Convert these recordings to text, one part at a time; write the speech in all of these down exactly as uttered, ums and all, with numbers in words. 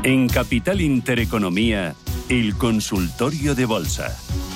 En Capital Intereconomía, el consultorio de bolsa.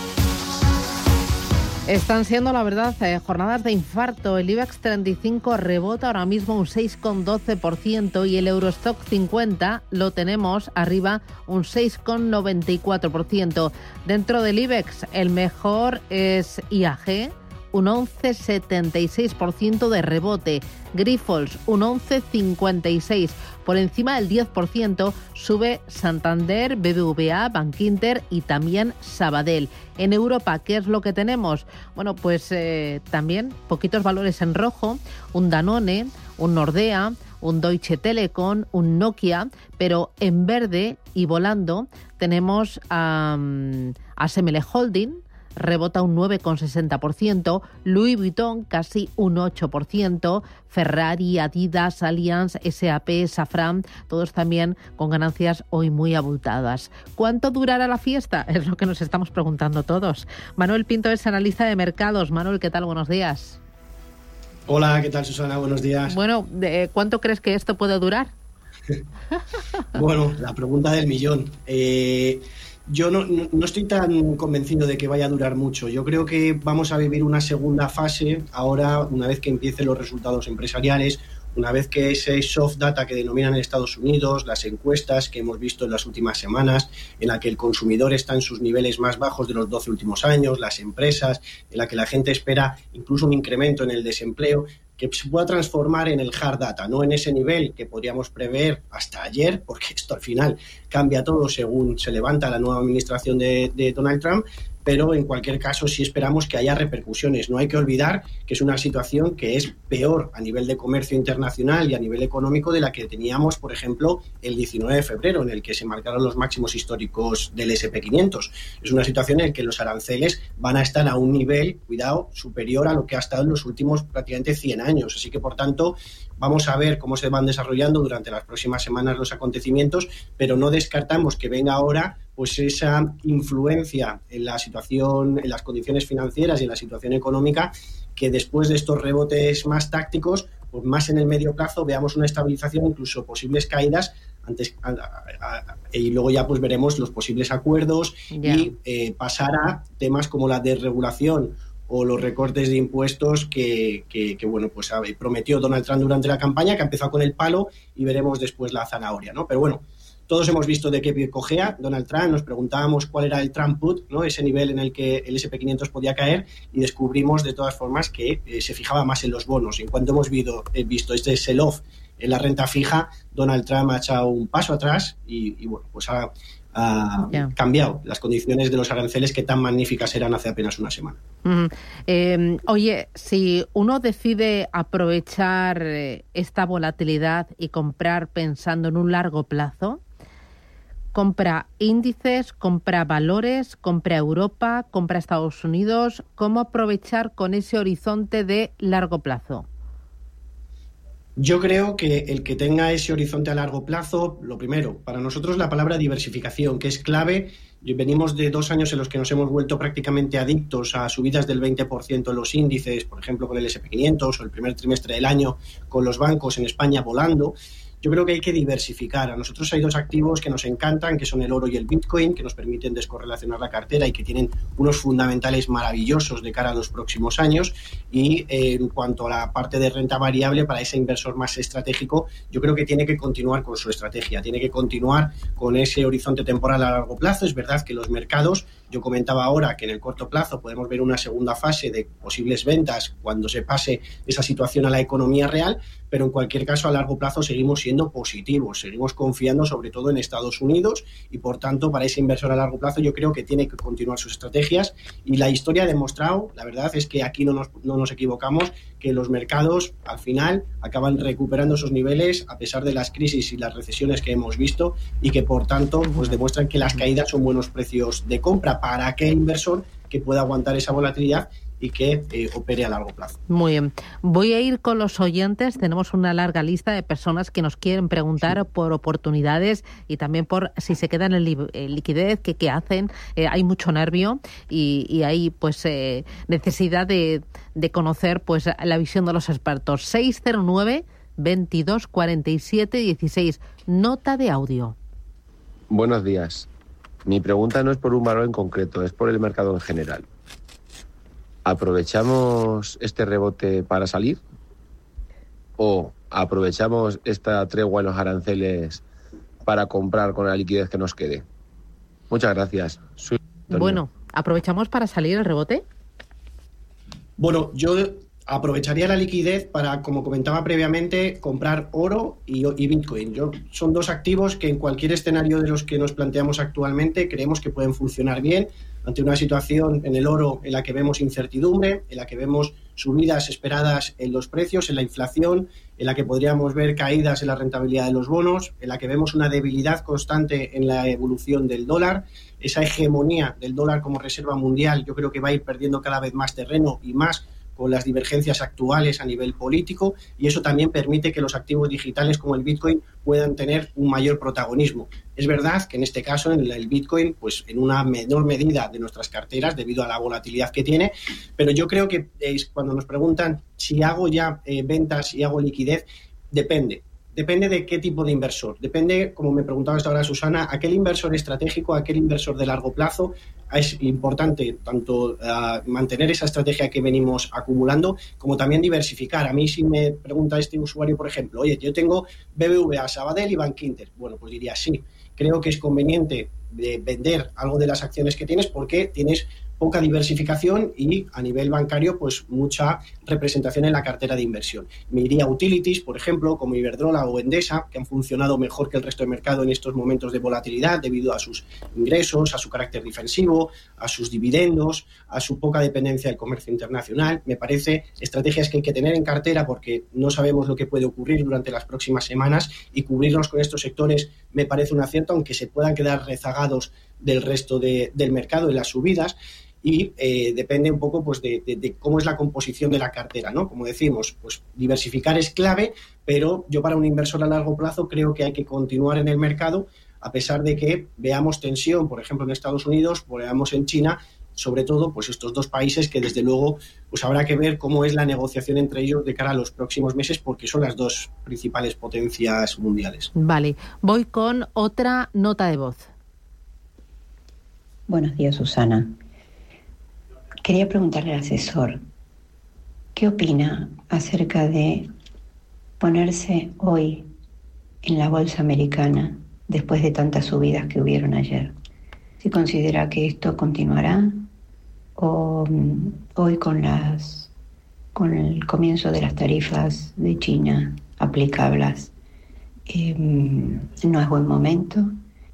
Están siendo, la verdad, eh, jornadas de infarto. El IBEX treinta y cinco rebota ahora mismo un seis coma doce por ciento y el Eurostock cincuenta lo tenemos arriba un seis coma noventa y cuatro por ciento. Dentro del IBEX, el mejor es I A G, un once coma setenta y seis por ciento de rebote. Grifols, un once coma cincuenta y seis por ciento. Por encima del diez por ciento sube Santander, B B V A, Bankinter y también Sabadell. En Europa, ¿qué es lo que tenemos? Bueno, pues eh, también poquitos valores en rojo, un Danone, un Nordea, un Deutsche Telekom, un Nokia, pero en verde y volando tenemos um, a S M L Holding, rebota un nueve coma sesenta por ciento, Louis Vuitton casi un ocho por ciento, Ferrari, Adidas, Allianz, S A P, Safran, todos también con ganancias hoy muy abultadas. ¿Cuánto durará la fiesta? Es lo que nos estamos preguntando todos. Manuel Pinto es analista de mercados. Manuel, ¿qué tal? Buenos días. Hola, ¿qué tal, Susana? Buenos días. Bueno, ¿cuánto crees que esto puede durar? Bueno, la pregunta del millón. Eh... Yo no, no estoy tan convencido de que vaya a durar mucho. Yo creo que vamos a vivir una segunda fase ahora, una vez que empiecen los resultados empresariales, una vez que ese soft data que denominan en Estados Unidos, las encuestas que hemos visto en las últimas semanas, en la que el consumidor está en sus niveles más bajos de los doce últimos años, las empresas, en la que la gente espera incluso un incremento en el desempleo, que se pueda transformar en el hard data, no en ese nivel que podríamos prever hasta ayer, porque esto al final cambia todo según se levanta la nueva administración de, de Donald Trump, pero en cualquier caso sí esperamos que haya repercusiones. No hay que olvidar que es una situación que es peor a nivel de comercio internacional y a nivel económico de la que teníamos, por ejemplo, el diecinueve de febrero, en el que se marcaron los máximos históricos del ese and pe quinientos. Es una situación en la que los aranceles van a estar a un nivel, cuidado, superior a lo que ha estado en los últimos prácticamente cien años. Así que, por tanto, vamos a ver cómo se van desarrollando durante las próximas semanas los acontecimientos, pero no descartamos que venga ahora pues esa influencia en la situación, en las condiciones financieras y en la situación económica, que después de estos rebotes más tácticos, pues más en el medio plazo veamos una estabilización, incluso posibles caídas, antes a, a, a, y luego ya pues veremos los posibles acuerdos yeah. y eh, pasar a temas como la desregulación o los recortes de impuestos que, que, que bueno, pues prometió Donald Trump durante la campaña, que ha empezado con el palo y veremos después la zanahoria, ¿no? Pero bueno, todos hemos visto de qué pie cojea Donald Trump, nos preguntábamos cuál era el Trump put, ¿no? Ese nivel en el que el ese and pe quinientos podía caer, y descubrimos de todas formas que eh, se fijaba más en los bonos. En cuanto hemos visto, eh, visto este sell-off en la renta fija, Donald Trump ha echado un paso atrás y, y bueno, pues ha, ha yeah. cambiado las condiciones de los aranceles que tan magníficas eran hace apenas una semana. Mm. Eh, oye, si uno decide aprovechar esta volatilidad y comprar pensando en un largo plazo, compra índices, compra valores, compra Europa, compra Estados Unidos. ¿Cómo aprovechar con ese horizonte de largo plazo? Yo creo que el que tenga ese horizonte a largo plazo, lo primero, para nosotros la palabra diversificación, que es clave. Venimos de dos años en los que nos hemos vuelto prácticamente adictos a subidas del veinte por ciento en los índices, por ejemplo con el ese and pe quinientos, o el primer trimestre del año con los bancos en España volando. Yo creo que hay que diversificar. A nosotros hay dos activos que nos encantan, que son el oro y el Bitcoin, que nos permiten descorrelacionar la cartera y que tienen unos fundamentales maravillosos de cara a los próximos años. Y eh, en cuanto a la parte de renta variable, para ese inversor más estratégico, yo creo que tiene que continuar con su estrategia, tiene que continuar con ese horizonte temporal a largo plazo. Es verdad que los mercados, yo comentaba ahora que en el corto plazo podemos ver una segunda fase de posibles ventas cuando se pase esa situación a la economía real, pero en cualquier caso a largo plazo seguimos siendo positivos, seguimos confiando sobre todo en Estados Unidos, y por tanto para ese inversor a largo plazo yo creo que tiene que continuar sus estrategias, y la historia ha demostrado, la verdad es que aquí no nos, no nos equivocamos, que los mercados al final acaban recuperando esos niveles a pesar de las crisis y las recesiones que hemos visto, y que por tanto pues demuestran que las caídas son buenos precios de compra para aquel inversor que pueda aguantar esa volatilidad y que eh, opere a largo plazo. Muy bien. Voy a ir con los oyentes. Tenemos una larga lista de personas que nos quieren preguntar sí. por oportunidades y también por si se quedan en, li- en liquidez, que qué hacen. Eh, hay mucho nervio y, y hay pues eh, necesidad de, de conocer pues la visión de los expertos. seis cero nueve, veintidós, cuarenta y siete, dieciséis. Nota de audio. Buenos días. Mi pregunta no es por un valor en concreto, es por el mercado en general. ¿Aprovechamos este rebote para salir? ¿O aprovechamos esta tregua en los aranceles para comprar con la liquidez que nos quede? Muchas gracias. Soy Antonio. Bueno, ¿aprovechamos para salir el rebote? Bueno, yo aprovecharía la liquidez para, como comentaba previamente, comprar oro y, y Bitcoin. Yo, son dos activos que en cualquier escenario de los que nos planteamos actualmente creemos que pueden funcionar bien ante una situación en el oro en la que vemos incertidumbre, en la que vemos subidas esperadas en los precios, en la inflación, en la que podríamos ver caídas en la rentabilidad de los bonos, en la que vemos una debilidad constante en la evolución del dólar. Esa hegemonía del dólar como reserva mundial yo creo que va a ir perdiendo cada vez más terreno y más con las divergencias actuales a nivel político, y eso también permite que los activos digitales como el Bitcoin puedan tener un mayor protagonismo. Es verdad que en este caso en el Bitcoin, pues en una menor medida de nuestras carteras debido a la volatilidad que tiene, pero yo creo que eh, cuando nos preguntan si hago ya eh, ventas y hago liquidez, depende. Depende de qué tipo de inversor. Depende, como me preguntaba hasta ahora Susana, aquel inversor estratégico, aquel inversor de largo plazo. Es importante tanto uh, mantener esa estrategia que venimos acumulando, como también diversificar. A mí si me pregunta este usuario, por ejemplo, oye, yo tengo B B V A, Sabadell y Bankinter. Bueno, pues diría sí. Creo que es conveniente de vender algo de las acciones que tienes porque tienes poca diversificación y a nivel bancario pues mucha representación en la cartera de inversión. Me iría a utilities, por ejemplo, como Iberdrola o Endesa, que han funcionado mejor que el resto del mercado en estos momentos de volatilidad debido a sus ingresos, a su carácter defensivo, a sus dividendos, a su poca dependencia del comercio internacional. Me parece estrategias que hay que tener en cartera porque no sabemos lo que puede ocurrir durante las próximas semanas, y cubrirnos con estos sectores me parece un acierto, aunque se puedan quedar rezagados del resto de, del mercado en las subidas. Y eh, depende un poco pues de, de, de cómo es la composición de la cartera, ¿no? Como decimos, pues diversificar es clave, pero yo para un inversor a largo plazo creo que hay que continuar en el mercado a pesar de que veamos tensión, por ejemplo, en Estados Unidos, o veamos en China, sobre todo pues estos dos países que desde luego pues habrá que ver cómo es la negociación entre ellos de cara a los próximos meses, porque son las dos principales potencias mundiales. Vale, voy con otra nota de voz. Buenos días, Susana. Quería preguntarle al asesor, ¿qué opina acerca de ponerse hoy en la bolsa americana después de tantas subidas que hubieron ayer? ¿Si considera que esto continuará o um, hoy con las con el comienzo de las tarifas de China aplicables eh, no es buen momento?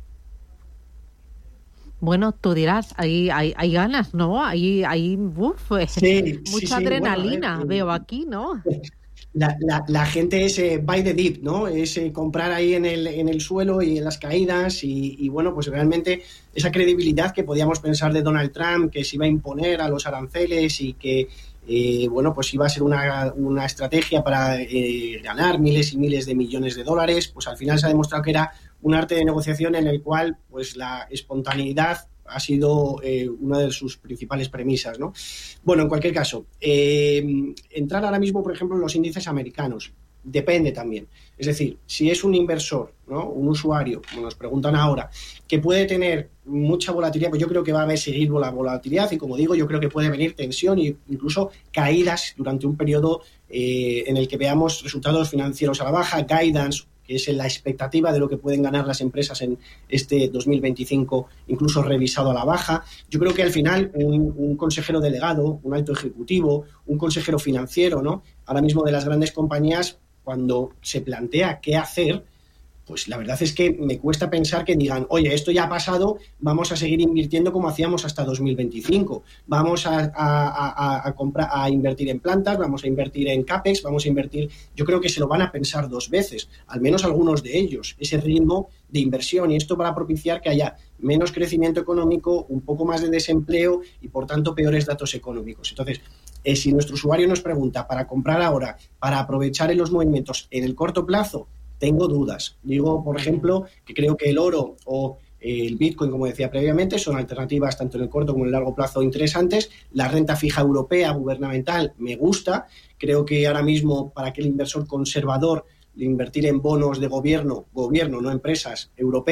Bueno, tú dirás, hay, hay, hay ganas, ¿no? Hay, hay uf, sí, mucha sí, sí. adrenalina, Bueno, ver, veo aquí, ¿no? La, la, la gente es eh, buy the dip, ¿no? Es eh, comprar ahí en el, en el suelo y en las caídas y, y, bueno, pues realmente esa credibilidad que podíamos pensar de Donald Trump, que se iba a imponer a los aranceles y que, eh, bueno, pues iba a ser una, una estrategia para eh, ganar miles y miles de millones de dólares, pues al final se ha demostrado que era un arte de negociación en el cual pues la espontaneidad ha sido eh, una de sus principales premisas, ¿no? Bueno, en cualquier caso, eh, entrar ahora mismo, por ejemplo, en los índices americanos, depende también. Es decir, si es un inversor, ¿no? Un usuario, como nos preguntan ahora, que puede tener mucha volatilidad, pues yo creo que va a haber seguir la volatilidad y, como digo, yo creo que puede venir tensión e incluso caídas durante un periodo eh, en el que veamos resultados financieros a la baja, guidance, que es la expectativa de lo que pueden ganar las empresas en este dos mil veinticinco, incluso revisado a la baja. Yo creo que al final un, un consejero delegado, un alto ejecutivo, un consejero financiero, ¿no? Ahora mismo de las grandes compañías, cuando se plantea qué hacer, pues la verdad es que me cuesta pensar que digan, oye, esto ya ha pasado, vamos a seguir invirtiendo como hacíamos hasta dos mil veinticinco, vamos a, a, a, a, comprar, a invertir en plantas, vamos a invertir en CAPEX, vamos a invertir... Yo creo que se lo van a pensar dos veces, al menos algunos de ellos, ese ritmo de inversión, y esto para propiciar que haya menos crecimiento económico, un poco más de desempleo y, por tanto, peores datos económicos. Entonces, eh, si nuestro usuario nos pregunta para comprar ahora, para aprovechar en los movimientos en el corto plazo, tengo dudas. Digo, por ejemplo, que creo que el oro o el Bitcoin, como decía previamente, son alternativas tanto en el corto como en el largo plazo interesantes. La renta fija europea gubernamental me gusta. Creo que ahora mismo para aquel inversor conservador, invertir en bonos de gobierno, gobierno, no empresas europeas,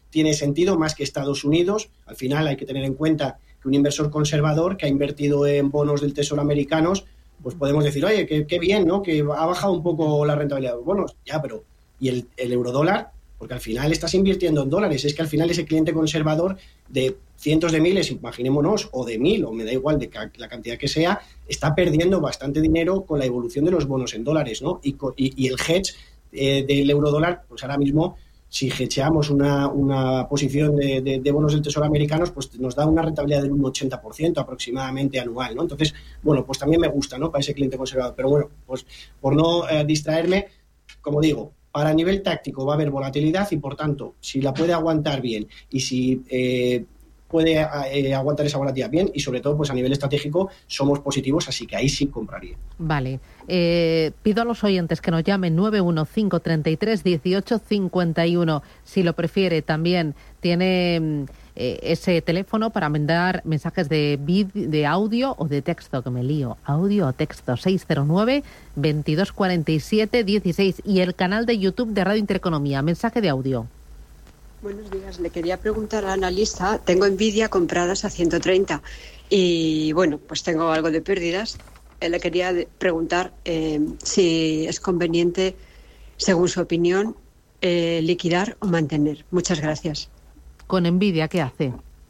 tiene sentido más que Estados Unidos. Al final hay que tener en cuenta que un inversor conservador que ha invertido en bonos del Tesoro americanos, pues podemos decir, oye, qué, qué bien, ¿no? Que ha bajado un poco la rentabilidad de los bonos. Ya, pero ¿y el, el eurodólar? Porque al final estás invirtiendo en dólares. Es que al final ese cliente conservador de cientos de miles, imaginémonos, o de mil, o me da igual de la cantidad que sea, está perdiendo bastante dinero con la evolución de los bonos en dólares, ¿no? Y, y, y el hedge eh, del eurodólar, pues ahora mismo, si hedgeamos una, una posición de, de, de bonos del Tesoro americanos, pues nos da una rentabilidad del un ochenta por ciento aproximadamente anual, ¿no? Entonces, bueno, pues también me gusta, ¿no? Para ese cliente conservador. Pero bueno, pues por no eh, distraerme, como digo, para nivel táctico va a haber volatilidad y, por tanto, si la puede aguantar bien y si eh, puede eh, aguantar esa volatilidad bien y, sobre todo, pues a nivel estratégico somos positivos, así que ahí sí compraría. Vale. Eh, pido a los oyentes que nos llamen nueve uno cinco, treinta y tres, dieciocho, cincuenta y uno. Si lo prefiere, también tiene eh, ese teléfono para mandar mensajes de, vid- de audio o de texto, que me lío. Audio o texto, seis cero nueve, veintidós cuarenta y siete, dieciséis. Y el canal de YouTube de Radio Intereconomía. Mensaje de audio. Buenos días. Le quería preguntar al analista, tengo Nvidia compradas a ciento treinta y, bueno, pues tengo algo de pérdidas. Eh, le quería preguntar eh, si es conveniente, según su opinión, eh, liquidar o mantener. Muchas gracias. Con Nvidia, ¿qué hace?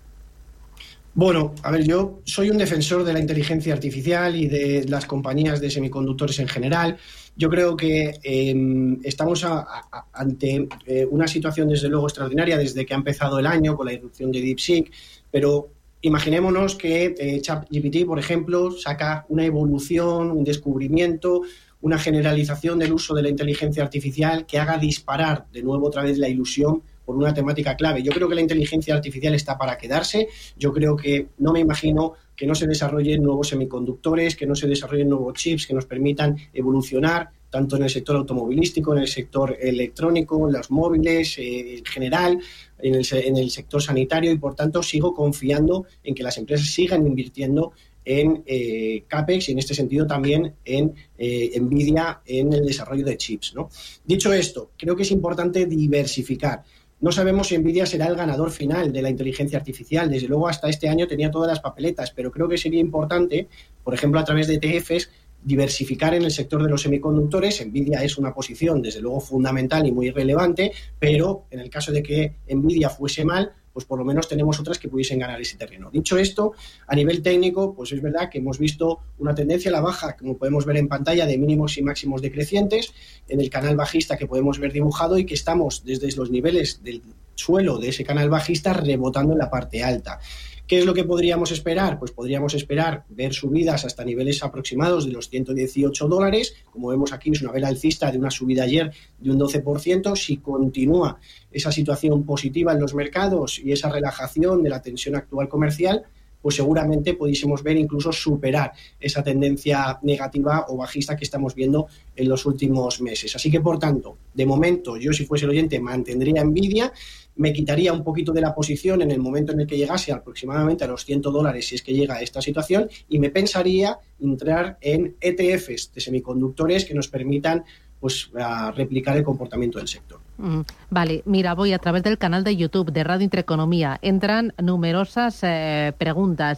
Bueno, a ver, yo soy un defensor de la inteligencia artificial y de las compañías de semiconductores en general. Yo creo que eh, estamos a, a, ante eh, una situación, desde luego, extraordinaria desde que ha empezado el año con la irrupción de DeepSeek, pero imaginémonos que eh, ChatGPT, por ejemplo, saca una evolución, un descubrimiento, una generalización del uso de la inteligencia artificial que haga disparar de nuevo otra vez la ilusión por una temática clave. Yo creo que la inteligencia artificial está para quedarse. Yo creo que no me imagino que no se desarrollen nuevos semiconductores, que no se desarrollen nuevos chips que nos permitan evolucionar tanto en el sector automovilístico, en el sector electrónico, en los móviles, eh, en general, en el, en el sector sanitario, y por tanto sigo confiando en que las empresas sigan invirtiendo en eh, CAPEX y en este sentido también en eh, Nvidia en el desarrollo de chips, ¿no? Dicho esto, creo que es importante diversificar. No sabemos si Nvidia será el ganador final de la inteligencia artificial. Desde luego, hasta este año tenía todas las papeletas, pero creo que sería importante, por ejemplo, a través de E T Efes, diversificar en el sector de los semiconductores. Nvidia es una posición, desde luego, fundamental y muy relevante, pero en el caso de que Nvidia fuese mal, pues por lo menos tenemos otras que pudiesen ganar ese terreno. Dicho esto, a nivel técnico, pues es verdad que hemos visto una tendencia a la baja, como podemos ver en pantalla, de mínimos y máximos decrecientes, en el canal bajista que podemos ver dibujado, y que estamos desde los niveles del suelo de ese canal bajista rebotando en la parte alta. ¿Qué es lo que podríamos esperar? Pues podríamos esperar ver subidas hasta niveles aproximados de los ciento dieciocho dólares. Como vemos aquí, es una vela alcista de una subida ayer de un doce por ciento. Si continúa esa situación positiva en los mercados y esa relajación de la tensión actual comercial, pues seguramente pudiésemos ver incluso superar esa tendencia negativa o bajista que estamos viendo en los últimos meses. Así que, por tanto, de momento, yo, si fuese el oyente, mantendría Nvidia, me quitaría un poquito de la posición en el momento en el que llegase aproximadamente a los cien dólares, si es que llega a esta situación, y me pensaría entrar en E T Efes de semiconductores que nos permitan pues a replicar el comportamiento del sector. Mm, vale, mira, voy a través del canal de YouTube de Radio Intereconomía. Entran numerosas eh, preguntas.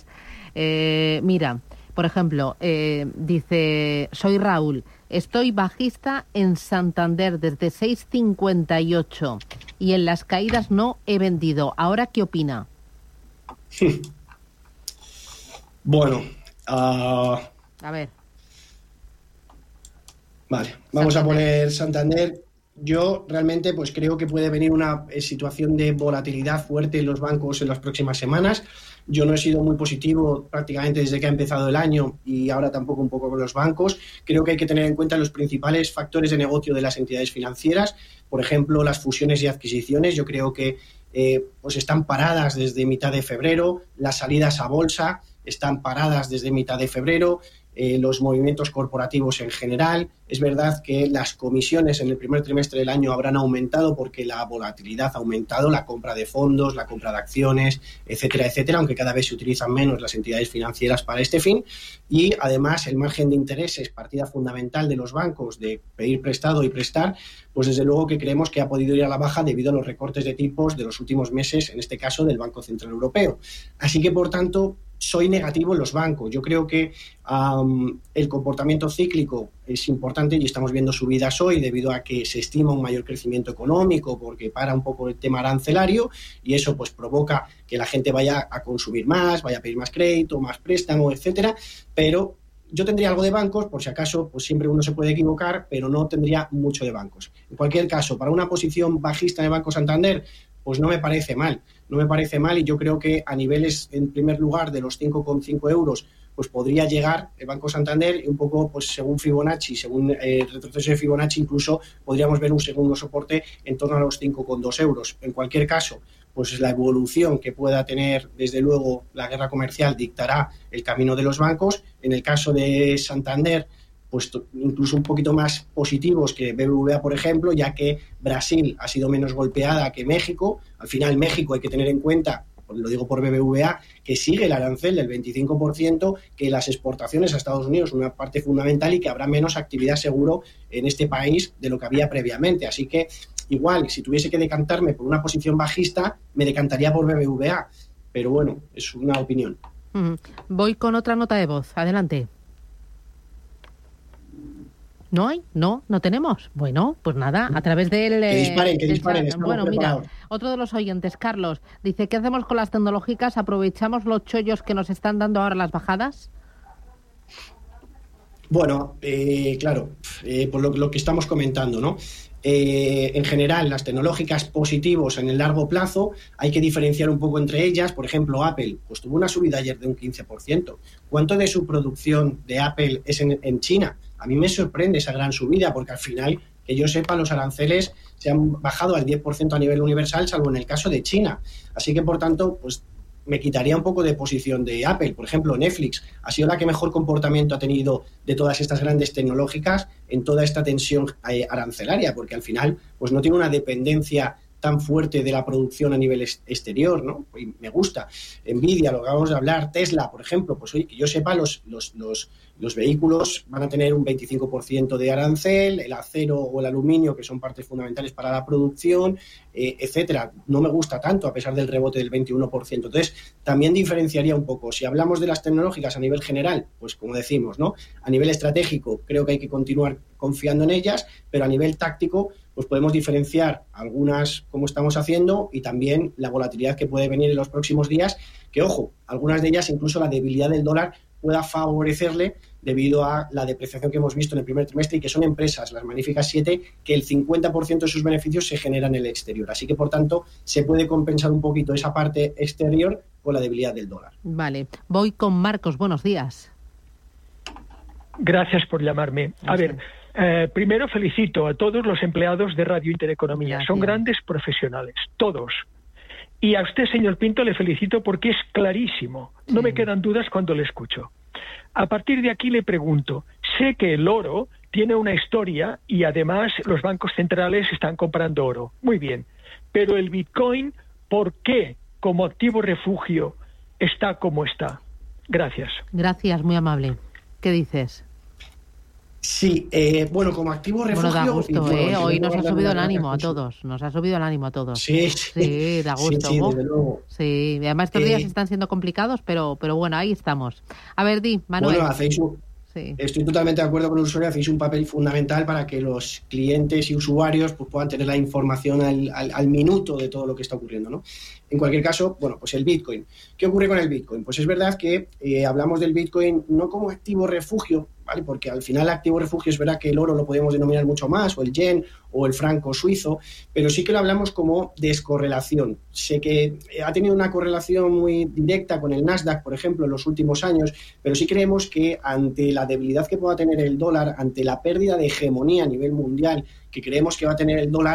Eh, mira, por ejemplo, eh, dice, soy Raúl, estoy bajista en Santander desde seis cincuenta y ocho y en las caídas no he vendido. ¿Ahora qué opina? Bueno, uh... a ver. Vale, vamos Santander. a poner Santander. Yo realmente pues creo que puede venir una situación de volatilidad fuerte en los bancos en las próximas semanas. Yo no he sido muy positivo prácticamente desde que ha empezado el año, y ahora tampoco un poco con los bancos. Creo que hay que tener en cuenta los principales factores de negocio de las entidades financieras. Por ejemplo, las fusiones y adquisiciones. Yo creo que eh, pues están paradas desde mitad de febrero. Las salidas a bolsa están paradas desde mitad de febrero. eh, los movimientos corporativos en general. Es verdad que las comisiones en el primer trimestre del año habrán aumentado porque la volatilidad ha aumentado, la compra de fondos, la compra de acciones, etcétera, etcétera, aunque cada vez se utilizan menos las entidades financieras para este fin. Y además el margen de intereses, partida fundamental de los bancos de pedir prestado y prestar, pues desde luego que creemos que ha podido ir a la baja debido a los recortes de tipos de los últimos meses, en este caso del Banco Central Europeo. Así que, por tanto, soy negativo en los bancos. Yo creo que um, el comportamiento cíclico es importante y estamos viendo subidas hoy debido a que se estima un mayor crecimiento económico porque para un poco el tema arancelario y eso pues provoca que la gente vaya a consumir más, vaya a pedir más crédito, más préstamo, etcétera, pero yo tendría algo de bancos, por si acaso, pues siempre uno se puede equivocar, pero no tendría mucho de bancos. En cualquier caso, para una posición bajista de Banco Santander, pues no me parece mal, no me parece mal y yo creo que a niveles, en primer lugar, de los cinco coma cinco euros, pues podría llegar el Banco Santander y un poco, pues según Fibonacci, según el retroceso de Fibonacci, incluso podríamos ver un segundo soporte en torno a los cinco coma dos euros. En cualquier caso, pues la evolución que pueda tener, desde luego, la guerra comercial dictará el camino de los bancos. En el caso de Santander, pues incluso un poquito más positivos que B B V A, por ejemplo, ya que Brasil ha sido menos golpeada que México. Al final, México hay que tener en cuenta, lo digo por B B V A, que sigue el arancel del veinticinco por ciento, que las exportaciones a Estados Unidos son una parte fundamental y que habrá menos actividad seguro en este país de lo que había previamente. Así que, igual, si tuviese que decantarme por una posición bajista, me decantaría por B B V A. Pero bueno, es una opinión. Mm. Voy con otra nota de voz. Adelante. ¿No hay? ¿No? ¿No tenemos? Bueno, pues nada, a través del... Que disparen, que disparen, estamos Bueno, preparados. Mira, otro de los oyentes, Carlos, dice, ¿qué hacemos con las tecnológicas? ¿Aprovechamos los chollos que nos están dando ahora las bajadas? Bueno, eh, claro, eh, por lo, lo que estamos comentando, ¿no? Eh, en general, las tecnológicas positivos en el largo plazo, hay que diferenciar un poco entre ellas. Por ejemplo, Apple, pues tuvo una subida ayer de un quince por ciento. ¿Cuánto de su producción de Apple es en, en China? A mí me sorprende esa gran subida, porque al final, que yo sepa, los aranceles se han bajado al diez por ciento a nivel universal, salvo en el caso de China. Así que, por tanto, pues me quitaría un poco de posición de Apple. Por ejemplo, Netflix ha sido la que mejor comportamiento ha tenido de todas estas grandes tecnológicas en toda esta tensión arancelaria, porque al final pues no tiene una dependencia tan fuerte de la producción a nivel exterior, ¿no? Y me gusta. Nvidia, lo que acabamos de hablar, Tesla, por ejemplo, pues oye, que yo sepa, los, los, los, los vehículos van a tener un veinticinco por ciento de arancel, el acero o el aluminio, que son partes fundamentales para la producción, eh, etcétera. No me gusta tanto, a pesar del rebote del veintiuno por ciento. Entonces, también diferenciaría un poco. Si hablamos de las tecnológicas a nivel general, pues como decimos, ¿no? A nivel estratégico, creo que hay que continuar confiando en ellas, pero a nivel táctico, pues podemos diferenciar algunas como estamos haciendo y también la volatilidad que puede venir en los próximos días, que ojo, algunas de ellas incluso la debilidad del dólar pueda favorecerle debido a la depreciación que hemos visto en el primer trimestre y que son empresas, las magníficas siete, que el cincuenta por ciento de sus beneficios se generan en el exterior. Así que, por tanto, se puede compensar un poquito esa parte exterior con la debilidad del dólar. Vale, voy con Marcos, buenos días. Gracias por llamarme. A ver, eh, primero felicito a todos los empleados de Radio Intereconomía. Gracias. Son grandes profesionales, todos. Y a usted, señor Pinto, le felicito porque es clarísimo. No sí. me quedan dudas cuando le escucho. A partir de aquí le pregunto, sé que el oro tiene una historia y además los bancos centrales están comprando oro. Muy bien. Pero el Bitcoin, ¿por qué como activo refugio está como está? Gracias. Gracias, muy amable. ¿Qué dices? Sí, eh, bueno, como activo refugio... Bueno, da gusto, y, bueno, ¿eh? si Hoy no nos ha subido el ánimo a sí. todos, nos ha subido el ánimo a todos. Sí, sí. Sí, da gusto. Sí, sí, desde luego. Sí, además estos días eh, están siendo complicados, pero, pero bueno, ahí estamos. A ver, di, Manuel. Bueno, hacéis un... Sí. Estoy totalmente de acuerdo con el usuario, hacéis un papel fundamental para que los clientes y usuarios pues, puedan tener la información al, al, al minuto de todo lo que está ocurriendo, ¿no? En cualquier caso, bueno, pues el Bitcoin. ¿Qué ocurre con el Bitcoin? Pues es verdad que eh, hablamos del Bitcoin no como activo refugio, ¿vale? Porque al final activo refugio es verdad que el oro lo podemos denominar mucho más, o el yen, o el franco suizo, pero sí que lo hablamos como descorrelación. Sé que ha tenido una correlación muy directa con el Nasdaq, por ejemplo, en los últimos años, pero sí creemos que ante la debilidad que pueda tener el dólar, ante la pérdida de hegemonía a nivel mundial que creemos que va a tener el dólar,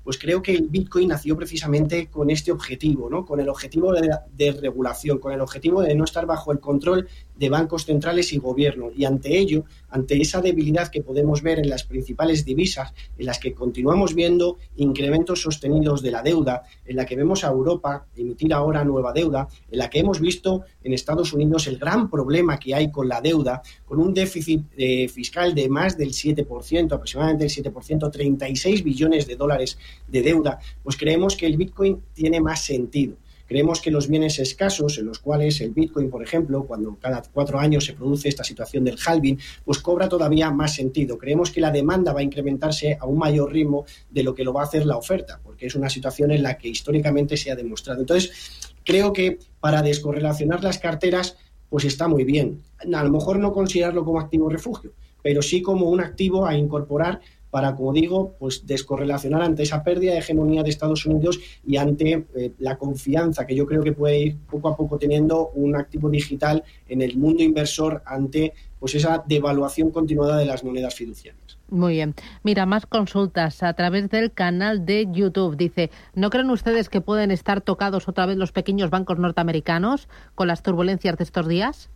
pues creo que el Bitcoin nació precisamente con este objetivo, ¿no? Con el objetivo de, de regulación, con el objetivo de no estar bajo el control de bancos centrales y gobierno. Y ante ello, ante esa debilidad que podemos ver en las principales divisas, en las que continuamos viendo incrementos sostenidos de la deuda, en la que vemos a Europa emitir ahora nueva deuda, en la que hemos visto en Estados Unidos el gran problema que hay con la deuda, con un déficit eh, fiscal de más del siete por ciento, aproximadamente el siete por ciento, treinta y seis billones de dólares de deuda, pues creemos que el Bitcoin tiene más sentido. Creemos que los bienes escasos, en los cuales el Bitcoin, por ejemplo, cuando cada cuatro años se produce esta situación del halving, pues cobra todavía más sentido. Creemos que la demanda va a incrementarse a un mayor ritmo de lo que lo va a hacer la oferta, porque es una situación en la que históricamente se ha demostrado. Entonces, creo que para descorrelacionar las carteras, pues está muy bien. A lo mejor no considerarlo como activo refugio, pero sí como un activo a incorporar para, como digo, pues descorrelacionar ante esa pérdida de hegemonía de Estados Unidos y ante eh, la confianza que yo creo que puede ir poco a poco teniendo un activo digital en el mundo inversor ante pues esa devaluación continuada de las monedas fiduciarias. Muy bien. Mira, más consultas a través del canal de YouTube. Dice, ¿no creen ustedes que pueden estar tocados otra vez los pequeños bancos norteamericanos con las turbulencias de estos días?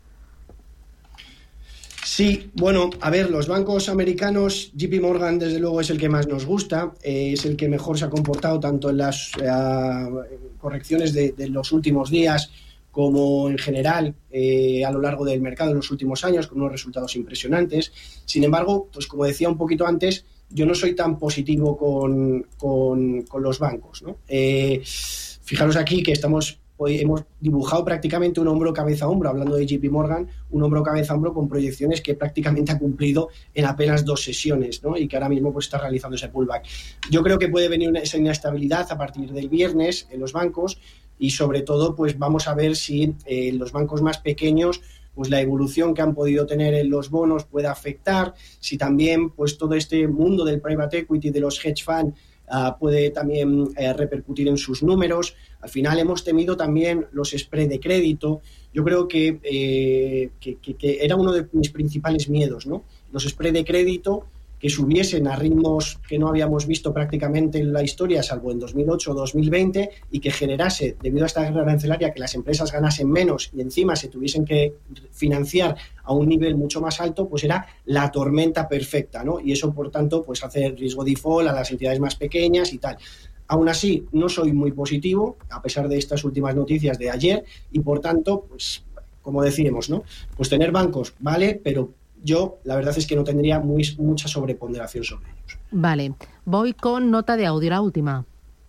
Sí, bueno, a ver, los bancos americanos, J P Morgan desde luego es el que más nos gusta, eh, es el que mejor se ha comportado tanto en las eh, correcciones de, de los últimos días como en general eh, a lo largo del mercado en los últimos años, con unos resultados impresionantes. Sin embargo, pues como decía un poquito antes, yo no soy tan positivo con, con, con los bancos, ¿no? Eh, fijaros aquí que estamos... Hoy hemos dibujado prácticamente un hombro cabeza a hombro, hablando de J P Morgan, un hombro cabeza a hombro con proyecciones que prácticamente ha cumplido en apenas dos sesiones, ¿no? Y que ahora mismo pues está realizando ese pullback. Yo creo que puede venir una, esa inestabilidad a partir del viernes en los bancos y sobre todo pues vamos a ver si eh, los bancos más pequeños pues la evolución que han podido tener en los bonos puede afectar, si también pues todo este mundo del private equity, de los hedge funds, Uh, puede también uh, repercutir en sus números. Al final hemos temido también los spread de crédito. Yo creo que, eh, que, que, que era uno de mis principales miedos, ¿no? Los spread de crédito que subiesen a ritmos que no habíamos visto prácticamente en la historia, salvo en dos mil ocho o dos mil veinte, y que generase, debido a esta guerra arancelaria, que las empresas ganasen menos y encima se tuviesen que financiar a un nivel mucho más alto, pues era la tormenta perfecta, ¿no? Y eso, por tanto, pues hace riesgo default a las entidades más pequeñas y tal. Aún así, no soy muy positivo, a pesar de estas últimas noticias de ayer, y por tanto, pues, como decíamos, ¿no? Pues tener bancos, vale, pero yo, la verdad es que no tendría muy, mucha sobreponderación sobre ellos. Vale. Voy con nota de audio, la última.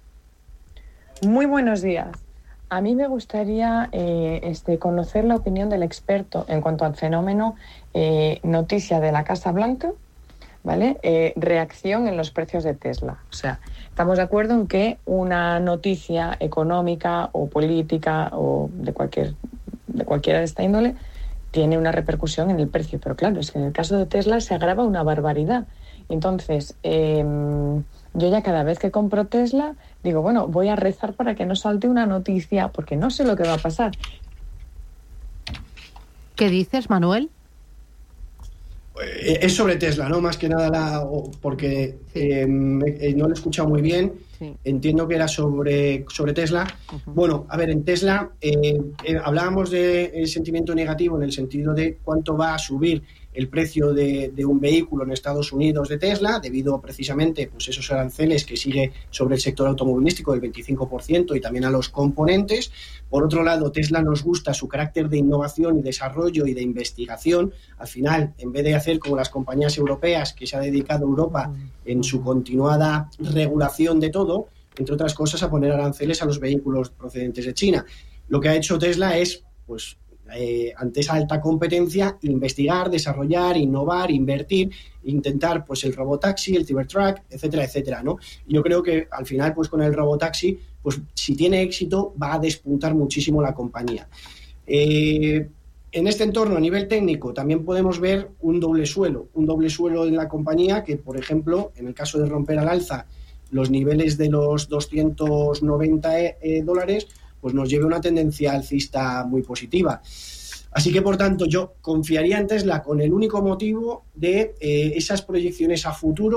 Muy buenos días. A mí me gustaría eh, este, conocer la opinión del experto en cuanto al fenómeno eh, noticia de la Casa Blanca, ¿vale? Eh, reacción en los precios de Tesla. O sea, estamos de acuerdo en que una noticia económica o política o de cualquier de cualquiera de esta índole tiene una repercusión en el precio, pero claro, es que en el caso de Tesla se agrava una barbaridad. Entonces, eh, yo ya cada vez que compro Tesla, digo, bueno, voy a rezar para que no salte una noticia, porque no sé lo que va a pasar. ¿Qué dices, Manuel? Es sobre Tesla, ¿no? Más que nada, la, porque sí. eh, no lo he escuchado muy bien. Sí. Entiendo que era sobre, sobre Tesla. Uh-huh. Bueno, a ver, en Tesla eh, eh, hablábamos de sentimiento negativo en el sentido de cuánto va a subir el precio de, de un vehículo en Estados Unidos de Tesla, debido precisamente pues esos aranceles que sigue sobre el sector automovilístico del veinticinco por ciento y también a los componentes. Por otro lado, Tesla nos gusta su carácter de innovación y desarrollo y de investigación. Al final, en vez de hacer como las compañías europeas que se ha dedicado Europa en su continuada regulación de todo, entre otras cosas, a poner aranceles a los vehículos procedentes de China. Lo que ha hecho Tesla es, pues, Eh, ante esa alta competencia, investigar, desarrollar, innovar, invertir, intentar pues el robotaxi, el Cybertruck, etcétera, etcétera, ¿no? Yo creo que al final pues con el robotaxi, pues si tiene éxito va a despuntar muchísimo la compañía. Eh, en este entorno a nivel técnico también podemos ver un doble suelo, un doble suelo en la compañía que, por ejemplo, en el caso de romper al alza los niveles de los doscientos noventa eh, dólares, pues nos lleve una tendencia alcista muy positiva. Así que, por tanto, yo confiaría en Tesla con el único motivo de eh, esas proyecciones a futuro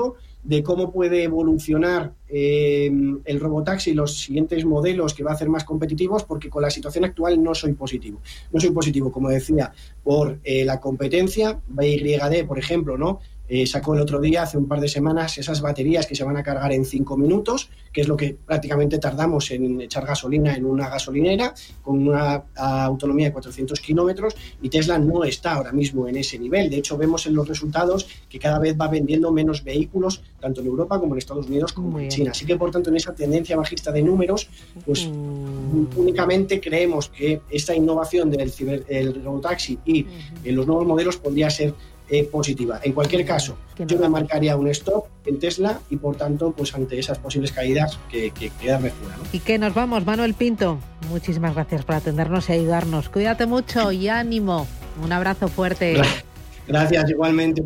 de cómo puede evolucionar eh, el robotaxi y los siguientes modelos que va a hacer más competitivos, porque con la situación actual no soy positivo. No soy positivo, como decía, por eh, la competencia. B Y D, por ejemplo, ¿no? Eh, sacó el otro día, hace un par de semanas, esas baterías que se van a cargar en cinco minutos, que es lo que prácticamente tardamos en echar gasolina en una gasolinera, con una autonomía de cuatrocientos kilómetros, y Tesla no está ahora mismo en ese nivel. De hecho, vemos en los resultados que cada vez va vendiendo menos vehículos, tanto en Europa como en Estados Unidos, como Muy en China. Bien. Así que, por tanto, en esa tendencia bajista de números, pues mm. únicamente creemos que esta innovación del ciber, el robotaxi y uh-huh. en los nuevos modelos podría ser Eh, positiva. En cualquier caso, yo me marcaría un stop en Tesla y, por tanto, pues ante esas posibles caídas que, que quedarme fuera, ¿no? Y que nos vamos, Manuel Pinto. Muchísimas gracias por atendernos y ayudarnos. Cuídate mucho y ánimo. Un abrazo fuerte. Gracias, igualmente.